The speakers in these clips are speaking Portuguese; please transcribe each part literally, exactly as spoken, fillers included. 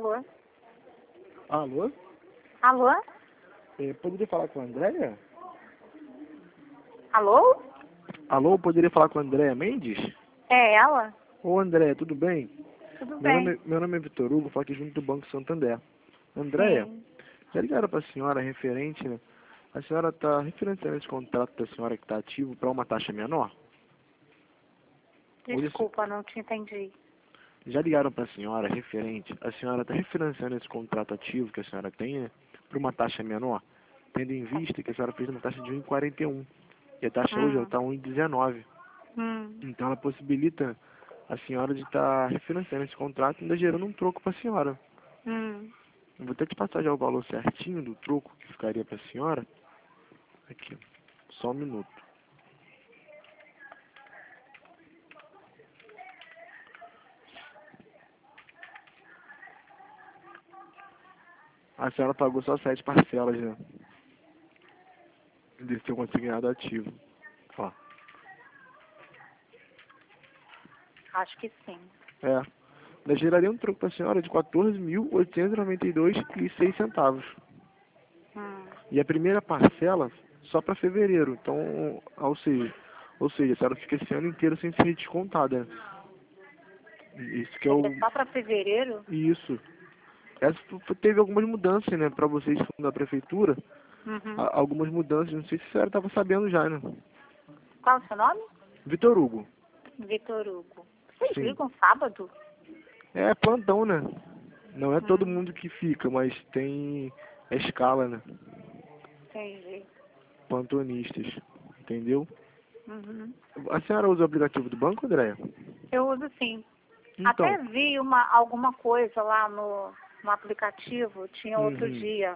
Alô? Alô? Alô? É, poderia falar com a Andréia? Alô? Alô, poderia falar com a Andréia Mendes? É ela? Ô Andréia, tudo bem? Tudo Meu bem. nome, meu nome é Vitor Hugo, falo aqui junto do Banco Santander. Andréia, Sim. já ligaram para a senhora referente, né? A senhora está referenciando esse contrato da senhora que está ativo para uma taxa menor? Hoje, Desculpa, não te entendi. já ligaram para a senhora referente, a senhora está referenciando esse contrato ativo que a senhora tem, né, para uma taxa menor, tendo em vista que a senhora fez uma taxa de um vírgula quarenta e um e a taxa hoje Hum. está um vírgula dezenove. Hum. Então ela possibilita a senhora de estar refinanciando esse contrato e ainda gerando um troco para a senhora. Hum. Eu vou ter que passar já o valor certinho do troco que ficaria para a senhora. Aqui, só um minuto. A senhora pagou só sete parcelas, né? Desse seu consignado ativo. Ó. Acho que sim. É. Ainda geraria um troco para a senhora de quatorze mil oitocentos e noventa e dois reais e seis centavos. Hum. E a primeira parcela só para fevereiro. Então, ou seja, ou seja, a senhora fica esse ano inteiro sem ser descontada. Isso que é o... É só para fevereiro? Isso. Essa f- teve algumas mudanças, né, para vocês da prefeitura. Uhum. A- algumas mudanças, não sei se a senhora estava sabendo já, né? Qual é o seu nome? Vitor Hugo. Vitor Hugo. Vocês Sim. ligam sábado? É plantão, né? Não é todo Hum. mundo que fica, mas tem a escala, né? Entendi. Plantonistas. Entendeu? Uhum. A senhora usa o aplicativo do banco, Andréia? Eu uso sim. Então. Até vi uma, alguma coisa lá no, no aplicativo, tinha outro Uhum, dia.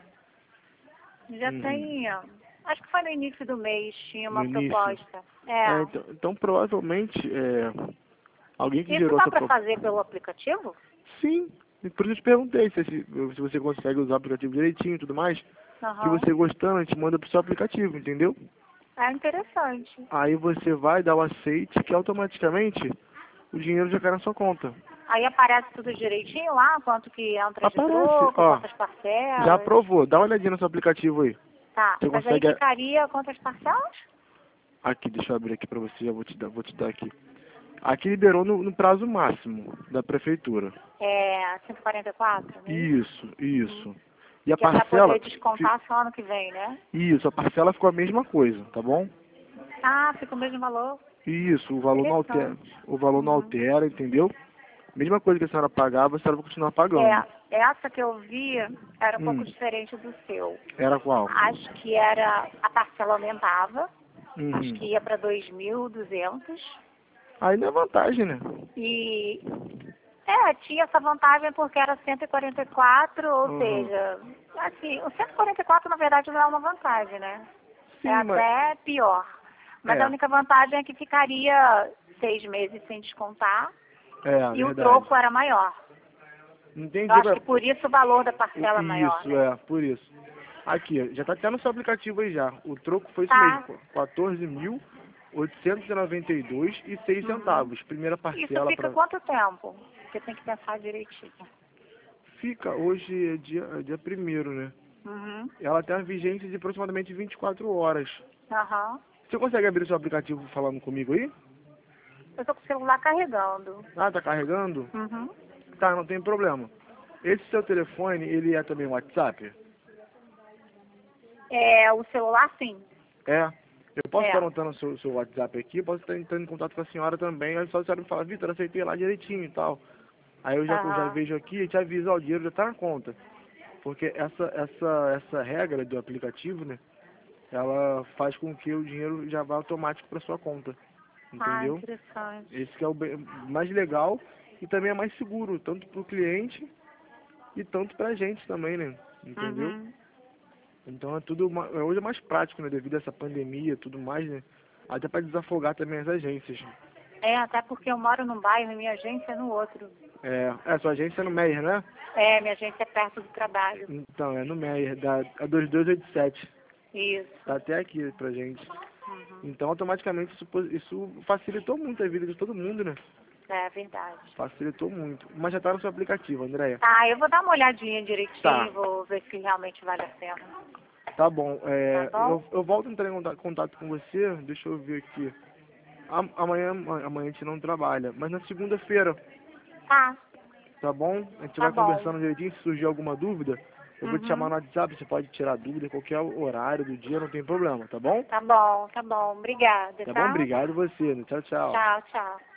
Já uhum. tem, ah, acho que foi no início do mês, tinha No uma início. proposta. É, É. então, então provavelmente é, alguém que Isso gerou dá essa para proposta. fazer pelo aplicativo? Sim, e por isso eu te perguntei se, se se você consegue usar o aplicativo direitinho e tudo mais. Que Aham. você gostando, a gente manda pro seu aplicativo, entendeu? É interessante. Aí você vai dar o aceite que automaticamente o dinheiro já cai na sua conta. Aí aparece tudo direitinho lá, quanto que entra de Aparece, troco, ó. quantas Já parcelas. aprovou, dá uma olhadinha no seu aplicativo aí. Tá, Você mas aí consegue... ficaria quantas parcelas? Aqui, deixa eu abrir aqui pra você, já vou te dar, vou te dar aqui. Aqui liberou no, no prazo máximo da prefeitura. É cento e quarenta e quatro, né? Isso, isso. E a Que é para parcela... poder descontar só ano que vem, né? fi- Isso, a parcela ficou a mesma coisa, tá bom? Ah, fica o mesmo valor. Isso, o valor não altera, Interessante. o valor não Uhum. altera, entendeu? Mesma coisa que a senhora pagava, a senhora vai continuar pagando. É, essa que eu vi era um pouco Hum, diferente do seu. era qual? Acho que era, a parcela aumentava, acho Uhum. que ia para dois mil e duzentos. Aí não é vantagem, né? E, é, tinha essa vantagem porque era cento e quarenta e quatro, ou Uhum. seja, assim, o cento e quarenta e quatro na verdade não é uma vantagem, né? É Sim, mas... até pior. Mas a É, única vantagem é que ficaria seis meses sem descontar é, e o verdade. troco era maior. Entendi. Eu acho Pra... que por isso o valor da parcela é maior, Isso, né? é, por isso. Aqui, ó, já tá até no seu aplicativo aí já. O troco foi isso mesmo, Tá. quatorze mil oitocentos e noventa e dois e seis Uhum. centavos. Primeira Isso parcela fica para... quanto tempo? Você tem que pensar direitinho. Fica, hoje é dia, é dia primeiro, né? Uhum. Ela tem uma vigência de aproximadamente vinte e quatro horas. Aham. Você consegue abrir o seu aplicativo falando comigo aí? Eu tô com o celular carregando. Ah, tá carregando? Uhum. Tá, não tem problema. Esse seu telefone, ele é também WhatsApp? É, o celular sim. É. Eu posso estar É. anotando o seu, seu WhatsApp aqui, posso estar entrando em contato com a senhora também, aí só a senhora me fala, Vitor, aceitei lá direitinho e tal. Aí eu já, eu já Aham. vejo aqui e te aviso, ó, o dinheiro já tá na conta. Porque essa, essa, essa regra do aplicativo, né, ela faz com que o dinheiro já vá automático para sua conta. Ah, Entendeu? interessante. Esse que é o bem- mais legal e também é mais seguro, tanto para o cliente e tanto para a gente também, né? Entendeu? Uhum. Então é tudo, ma- é, hoje é mais prático, né? Devido a essa pandemia e tudo mais, né? Até para desafogar também as agências. É, até porque eu moro num bairro e minha agência é no outro. É, é sua agência é no Meier, né? É, minha agência é perto do trabalho. Então, é no Meier, da a dois dois oito sete. Isso. Tá até aqui pra gente. Uhum. Então, automaticamente, isso, po- isso facilitou muito a vida de todo mundo, né? É verdade. Facilitou muito. Mas já tá no seu aplicativo, Andréia. Tá, eu vou dar uma olhadinha direitinho, Tá. vou ver se realmente vale a pena. Tá bom. É, Tá bom? Eu, eu volto a entrar em contato, contato com você. Deixa eu ver aqui. Am- Amanhã, amanhã a gente não trabalha. Mas na segunda-feira, Tá, tá bom? A gente tá vai bom. conversando direitinho. Se surgir alguma dúvida, eu vou te chamar Uhum. no WhatsApp. Você pode tirar dúvida em qualquer horário do dia, não tem problema, tá bom? Tá bom, tá bom. Obrigada, Tá bom? tá? Obrigado você. Tchau, tchau. Tchau, tchau.